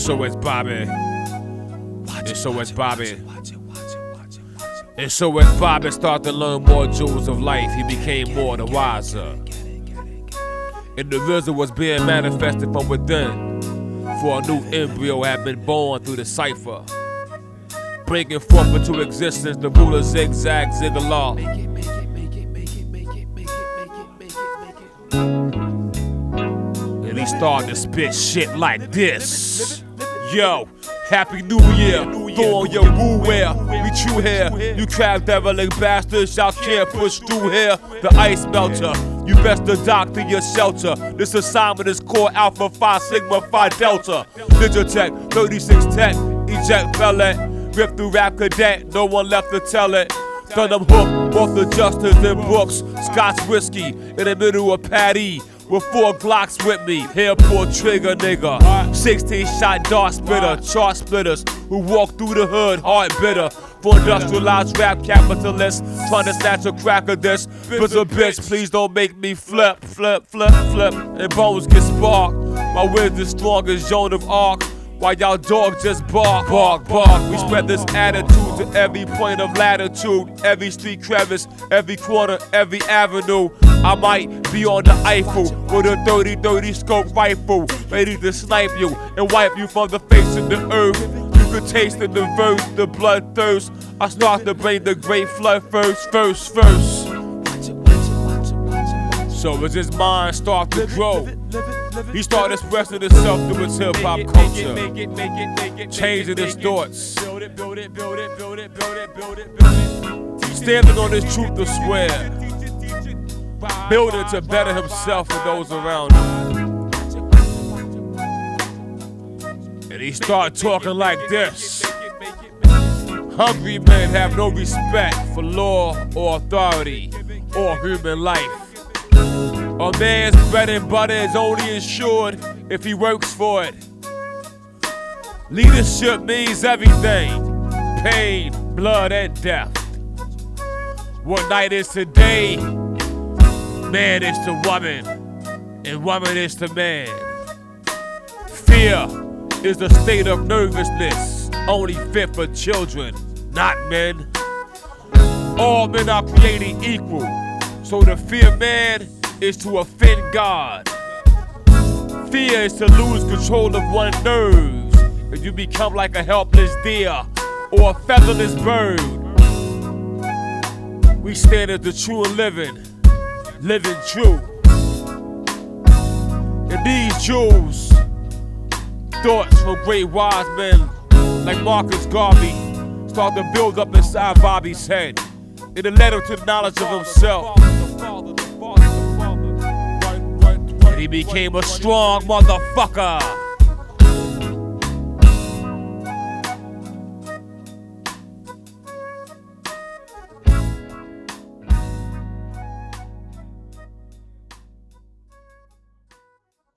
so is Bobby. And so is Bobby. And so as Bobby started to learn more jewels of life, he became more the wiser. And the RZA was being manifested from within, for a new embryo had been born through the cipher, bringing forth into existence the ruler Zigzag Ziggalar. And he started to spit shit like this. Yo, Happy New Year, throw on your woo wear. We true here, you crab devilic bastards, y'all can't push through here. The ice melter, you best to dock to your shelter. This assignment is core Alpha Phi Sigma Phi Delta. Ninja Tech, 36 Tech, eject pellet. Rip through rap cadet, no one left to tell it. Done them hook off the Justin and Brooks. Scotch whiskey in the middle of Patty, with 4 Glocks with me. Here pull trigger nigga, 16-shot dart splitter. Chart splitters who walk through the hood hard bitter. For industrialized rap capitalists trying to snatch a crack of this. But a bitch, please don't make me flip, flip, flip, flip. And bones get sparked. My wind is strong as Joan of Arc, while y'all dogs just bark, bark, bark. We spread this attitude to every point of latitude, every street crevice, every corner, every avenue. I might be on the Eiffel with a 30-30 scope rifle, ready to snipe you and wipe you from the face of the earth. You could taste in the verse, the bloodthirst. I start to bring the great flood first. So as his mind started to grow, he started expressing himself through his hip-hop culture, changing his thoughts, standing on his truth to swear, building to better himself and those around him. And he started talking like this: hungry men have no respect for law or authority or human life. A man's bread and butter is only insured if he works for it. Leadership means everything: pain, blood, and death. What night is today? Man is to woman, and woman is to man. Fear is the state of nervousness only fit for children, not men. All men are created equal, so to fear man is to offend God. Fear is to lose control of one's nerves, and you become like a helpless deer or a featherless bird. We stand as the true and living true. And these jewels, thoughts from great wise men like Marcus Garvey, start to build up inside Bobby's head. It led him to the knowledge of himself. And he became a strong motherfucker.